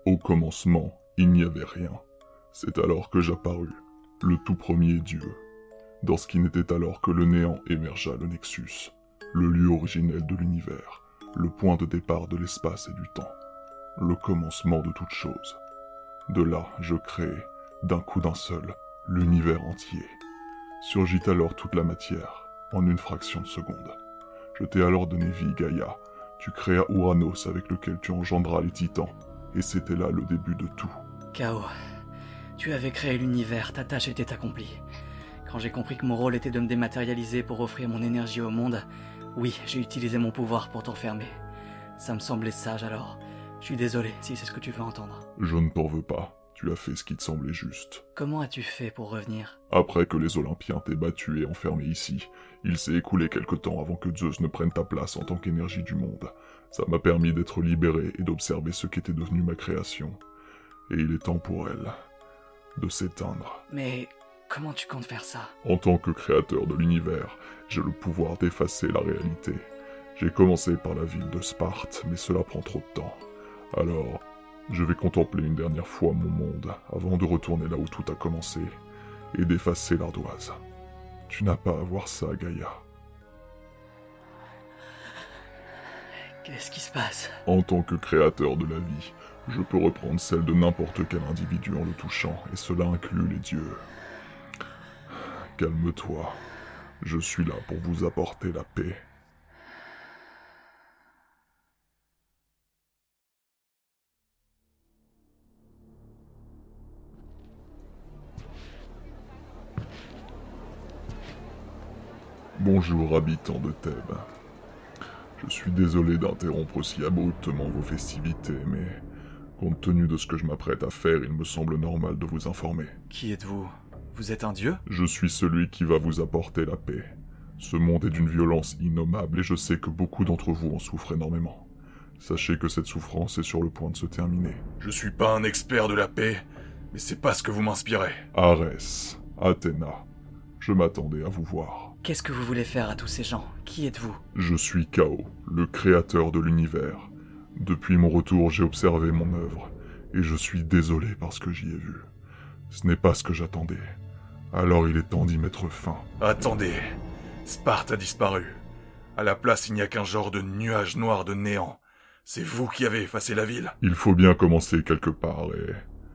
Au commencement, il n'y avait rien. C'est alors que j'apparus, le tout premier Dieu. Dans ce qui n'était alors que le néant émergea le Nexus, le lieu originel de l'univers, le point de départ de l'espace et du temps, le commencement de toute chose. De là, je créai, d'un coup d'un seul, l'univers entier. Surgit alors toute la matière, en une fraction de seconde. Je t'ai alors donné vie, Gaïa. Tu créas Ouranos avec lequel tu engendras les titans, et c'était là le début de tout. Chaos, tu avais créé l'univers, ta tâche était accomplie. Quand j'ai compris que mon rôle était de me dématérialiser pour offrir mon énergie au monde, oui, j'ai utilisé mon pouvoir pour t'enfermer. Ça me semblait sage alors. Je suis désolé si c'est ce que tu veux entendre. Je ne t'en veux pas. Tu as fait ce qui te semblait juste. Comment as-tu fait pour revenir? Après que les Olympiens t'aient battu et enfermé ici, il s'est écoulé quelque temps avant que Zeus ne prenne ta place en tant qu'énergie du monde. Ça m'a permis d'être libéré et d'observer ce qu'était devenu ma création. Et il est temps pour elle de s'éteindre. Mais comment tu comptes faire ça? En tant que créateur de l'univers, j'ai le pouvoir d'effacer la réalité. J'ai commencé par la ville de Sparte, mais cela prend trop de temps. Alors, je vais contempler une dernière fois mon monde avant de retourner là où tout a commencé et d'effacer l'ardoise. Tu n'as pas à voir ça, Gaïa. Qu'est-ce qui se passe? En tant que créateur de la vie, je peux reprendre celle de n'importe quel individu en le touchant, et cela inclut les dieux. Calme-toi. Je suis là pour vous apporter la paix. Bonjour, habitants de Thèbes. Je suis désolé d'interrompre aussi abruptement vos festivités, mais compte tenu de ce que je m'apprête à faire, il me semble normal de vous informer. Qui êtes-vous? Vous êtes un dieu? Je suis celui qui va vous apporter la paix. Ce monde est d'une violence innommable et je sais que beaucoup d'entre vous en souffrent énormément. Sachez que cette souffrance est sur le point de se terminer. Je suis pas un expert de la paix, mais c'est pas ce que vous m'inspirez. Arès, Athéna, je m'attendais à vous voir. Qu'est-ce que vous voulez faire à tous ces gens? Qui êtes-vous? Je suis Chaos, le créateur de l'univers. Depuis mon retour, j'ai observé mon œuvre, et je suis désolé parce que j'y ai vu. Ce n'est pas ce que j'attendais. Alors il est temps d'y mettre fin. Attendez, Sparte a disparu. À la place, il n'y a qu'un genre de nuage noir de néant. C'est vous qui avez effacé la ville. Il faut bien commencer quelque part et...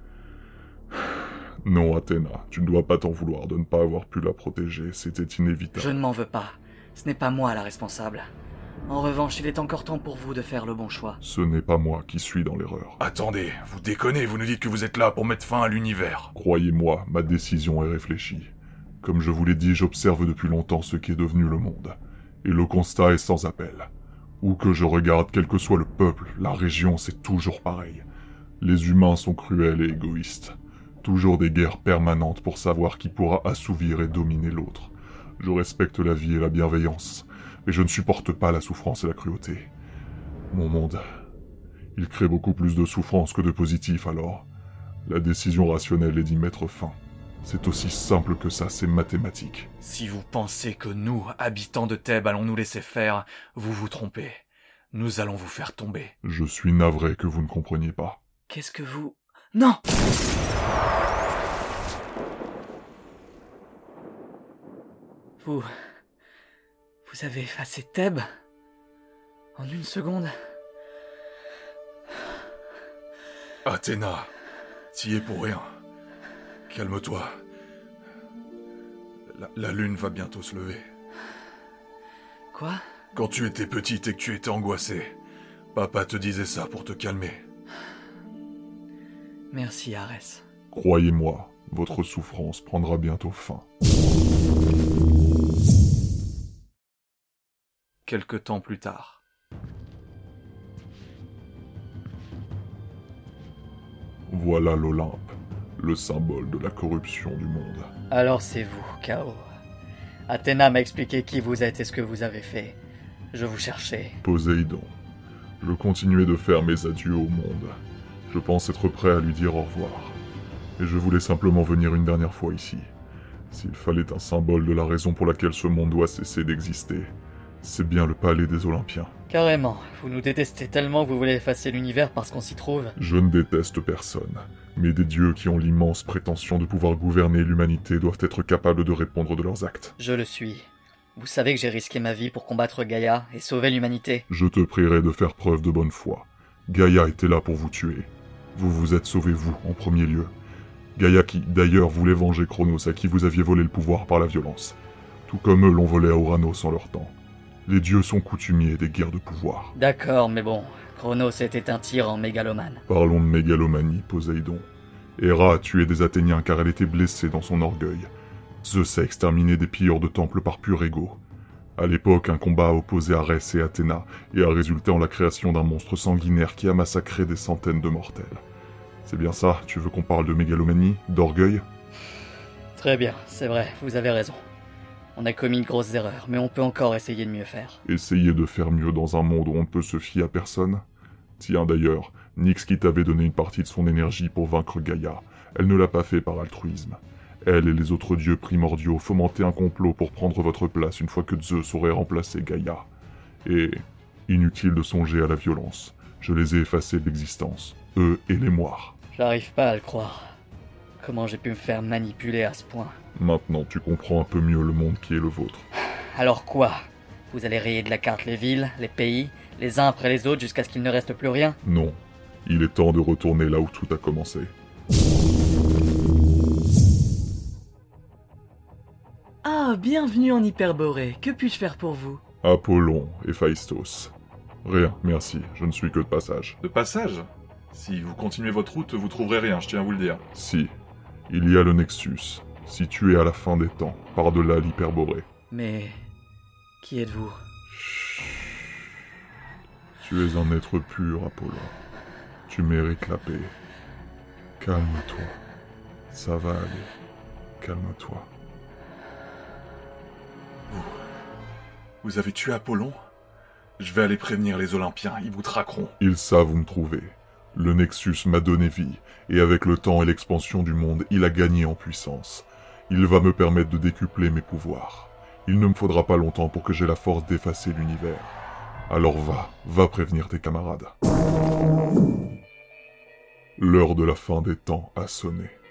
Non, Athéna, tu ne dois pas t'en vouloir de ne pas avoir pu la protéger, c'était inévitable. Je ne m'en veux pas. Ce n'est pas moi la responsable. En revanche, il est encore temps pour vous de faire le bon choix. Ce n'est pas moi qui suis dans l'erreur. Attendez, vous déconnez, vous nous dites que vous êtes là pour mettre fin à l'univers. Croyez-moi, ma décision est réfléchie. Comme je vous l'ai dit, j'observe depuis longtemps ce qui est devenu le monde. Et le constat est sans appel. Où que je regarde, quel que soit le peuple, la région, c'est toujours pareil. Les humains sont cruels et égoïstes. Toujours des guerres permanentes pour savoir qui pourra assouvir et dominer l'autre. Je respecte la vie et la bienveillance, mais je ne supporte pas la souffrance et la cruauté. Mon monde, il crée beaucoup plus de souffrance que de positif alors. La décision rationnelle est d'y mettre fin. C'est aussi simple que ça, c'est mathématique. Si vous pensez que nous, habitants de Thèbes, allons nous laisser faire, vous vous trompez. Nous allons vous faire tomber. Je suis navré que vous ne compreniez pas. Qu'est-ce que vous... Non! Vous avez effacé Thèbes? En une seconde? Athéna, t'y es pour rien. Calme-toi. La lune va bientôt se lever. Quoi? Quand tu étais petite et que tu étais angoissée, papa te disait ça pour te calmer. Merci, Arès. Croyez-moi, votre souffrance prendra bientôt fin. Quelque temps plus tard. Voilà l'Olympe, le symbole de la corruption du monde. Alors c'est vous, Chaos. Athéna m'a expliqué qui vous êtes et ce que vous avez fait. Je vous cherchais. Poséidon, je continuais de faire mes adieux au monde. Je pense être prêt à lui dire au revoir. Et je voulais simplement venir une dernière fois ici. S'il fallait un symbole de la raison pour laquelle ce monde doit cesser d'exister, c'est bien le palais des Olympiens. Carrément, vous nous détestez tellement que vous voulez effacer l'univers parce qu'on s'y trouve. Je ne déteste personne, mais des dieux qui ont l'immense prétention de pouvoir gouverner l'humanité doivent être capables de répondre de leurs actes. Je le suis. Vous savez que j'ai risqué ma vie pour combattre Gaïa et sauver l'humanité. Je te prierai de faire preuve de bonne foi. Gaïa était là pour vous tuer. Vous vous êtes sauvé vous, en premier lieu. Gaïa qui, d'ailleurs, voulait venger Chronos à qui vous aviez volé le pouvoir par la violence. Tout comme eux l'ont volé à Uranos en leur temps. Les dieux sont coutumiers des guerres de pouvoir. D'accord, mais bon, Chronos était un tyran mégalomane. Parlons de mégalomanie, Poséidon. Héra a tué des Athéniens car elle était blessée dans son orgueil. Zeus a exterminé des pilleurs de temples par pur ego. À l'époque, un combat a opposé Arès et Athéna et a résulté en la création d'un monstre sanguinaire qui a massacré des centaines de mortels. C'est bien ça, tu veux qu'on parle de mégalomanie, d'orgueil? Très bien, c'est vrai, vous avez raison. On a commis de grosses erreurs, mais on peut encore essayer de mieux faire. Essayer de faire mieux dans un monde où on ne peut se fier à personne? Tiens d'ailleurs, Nyx qui t'avait donné une partie de son énergie pour vaincre Gaïa, elle ne l'a pas fait par altruisme. Elle et les autres dieux primordiaux fomentaient un complot pour prendre votre place une fois que Zeus aurait remplacé Gaïa. Et inutile de songer à la violence, je les ai effacés de l'existence, eux et les moires. J'arrive pas à le croire. Comment j'ai pu me faire manipuler à ce point? Maintenant tu comprends un peu mieux le monde qui est le vôtre. Alors quoi? Vous allez rayer de la carte les villes, les pays, les uns après les autres jusqu'à ce qu'il ne reste plus rien? Non, il est temps de retourner là où tout a commencé. Ah, bienvenue en Hyperborée. Que puis-je faire pour vous? Apollon, Héphaïstos. Rien, merci, je ne suis que de passage. De passage? Si vous continuez votre route, vous trouverez rien, je tiens à vous le dire. Si, il y a le Nexus, situé à la fin des temps, par-delà l'Hyperborée. Mais... qui êtes-vous? Tu es un être pur, Apollon. Tu mérites la paix. Calme-toi. Ça va aller. Calme-toi. Vous avez tué Apollon? Je vais aller prévenir les Olympiens, ils vous traqueront. Ils savent où me trouver. Le Nexus m'a donné vie, et avec le temps et l'expansion du monde, il a gagné en puissance. Il va me permettre de décupler mes pouvoirs. Il ne me faudra pas longtemps pour que j'aie la force d'effacer l'univers. Alors va prévenir tes camarades. L'heure de la fin des temps a sonné.